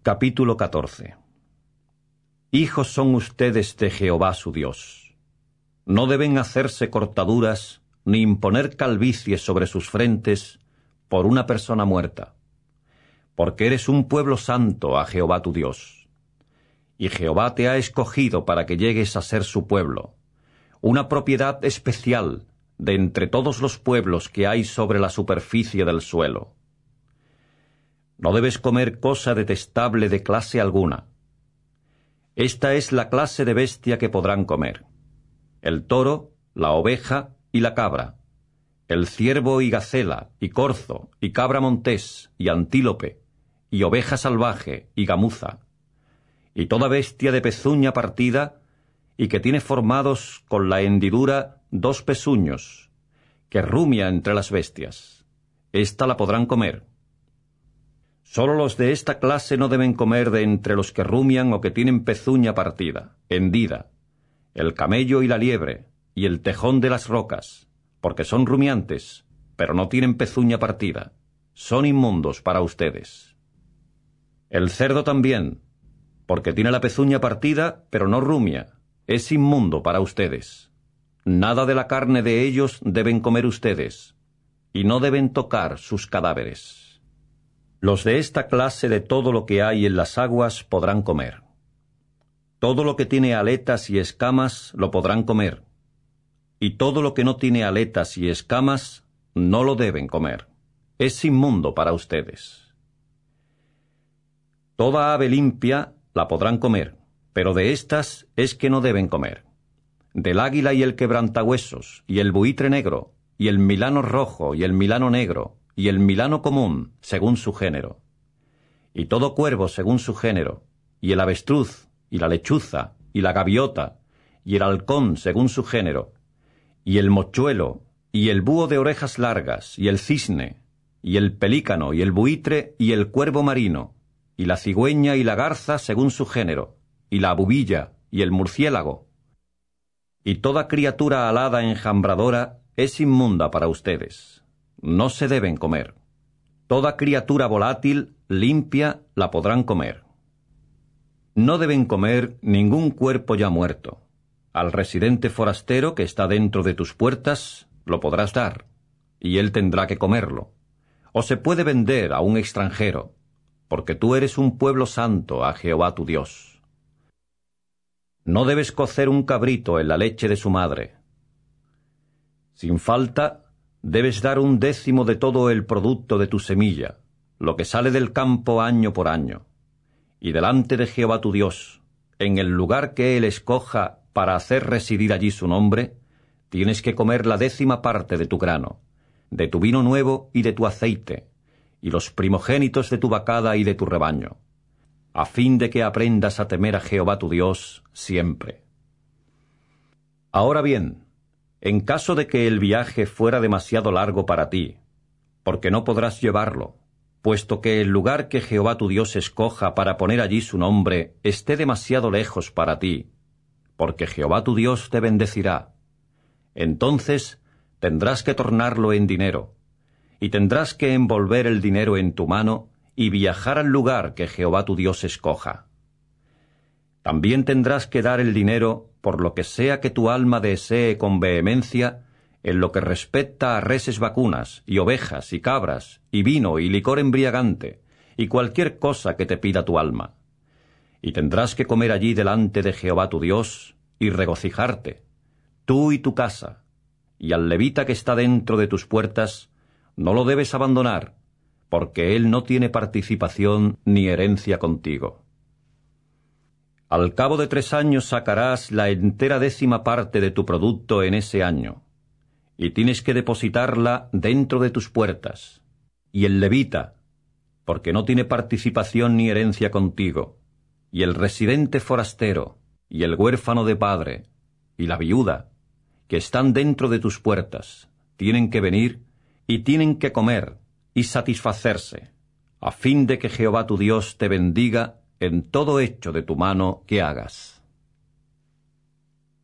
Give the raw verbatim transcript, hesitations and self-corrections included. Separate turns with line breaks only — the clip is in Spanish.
Capítulo catorce. Hijos son ustedes de Jehová su Dios. No deben hacerse cortaduras ni imponer calvicie sobre sus frentes por una persona muerta, porque eres un pueblo santo a Jehová tu Dios. Y Jehová te ha escogido para que llegues a ser su pueblo, una propiedad especial de entre todos los pueblos que hay sobre la superficie del suelo. No debes comer cosa detestable de clase alguna. Esta es la clase de bestia que podrán comer: el toro, la oveja y la cabra, el ciervo y gacela, y corzo, y cabra montés, y antílope, y oveja salvaje, y gamuza, y toda bestia de pezuña partida, y que tiene formados con la hendidura dos pezuños, que rumia entre las bestias. Esta la podrán comer. Sólo los de esta clase no deben comer de entre los que rumian o que tienen pezuña partida, hendida, el camello y la liebre, y el tejón de las rocas, porque son rumiantes, pero no tienen pezuña partida, son inmundos para ustedes. El cerdo también, porque tiene la pezuña partida, pero no rumia, es inmundo para ustedes. Nada de la carne de ellos deben comer ustedes, y no deben tocar sus cadáveres. Los de esta clase de todo lo que hay en las aguas podrán comer. Todo lo que tiene aletas y escamas lo podrán comer, y todo lo que no tiene aletas y escamas no lo deben comer. Es inmundo para ustedes. Toda ave limpia la podrán comer, pero de estas es que no deben comer: del águila y el quebrantahuesos, y el buitre negro, y el milano rojo y el milano negro, y el milano común, según su género, y todo cuervo según su género, y el avestruz, y la lechuza, y la gaviota, y el halcón según su género, y el mochuelo, y el búho de orejas largas, y el cisne, y el pelícano, y el buitre, y el cuervo marino, y la cigüeña y la garza según su género, y la abubilla, y el murciélago. Y toda criatura alada enjambradora es inmunda para ustedes. No se deben comer. Toda criatura volátil, limpia, la podrán comer. No deben comer ningún cuerpo ya muerto. Al residente forastero que está dentro de tus puertas, lo podrás dar, y él tendrá que comerlo. O se puede vender a un extranjero, porque tú eres un pueblo santo a Jehová tu Dios. No debes cocer un cabrito en la leche de su madre. Sin falta, debes dar un décimo de todo el producto de tu semilla, lo que sale del campo año por año. Y delante de Jehová tu Dios, en el lugar que él escoja para hacer residir allí su nombre, tienes que comer la décima parte de tu grano, de tu vino nuevo y de tu aceite, y los primogénitos de tu vacada y de tu rebaño, a fin de que aprendas a temer a Jehová tu Dios siempre. Ahora bien, en caso de que el viaje fuera demasiado largo para ti, porque no podrás llevarlo, puesto que el lugar que Jehová tu Dios escoja para poner allí su nombre esté demasiado lejos para ti, porque Jehová tu Dios te bendecirá, entonces tendrás que tornarlo en dinero, y tendrás que envolver el dinero en tu mano y viajar al lugar que Jehová tu Dios escoja. También tendrás que dar el dinero por lo que sea que tu alma desee con vehemencia, en lo que respecta a reses vacunas, y ovejas, y cabras, y vino, y licor embriagante, y cualquier cosa que te pida tu alma. Y tendrás que comer allí delante de Jehová tu Dios, y regocijarte, tú y tu casa, y al levita que está dentro de tus puertas, no lo debes abandonar, porque él no tiene participación ni herencia contigo. Al cabo de tres años sacarás la entera décima parte de tu producto en ese año, y tienes que depositarla dentro de tus puertas. Y el levita, porque no tiene participación ni herencia contigo, y el residente forastero, y el huérfano de padre, y la viuda, que están dentro de tus puertas, tienen que venir, y tienen que comer, y satisfacerse, a fin de que Jehová tu Dios te bendiga en todo hecho de tu mano que hagas.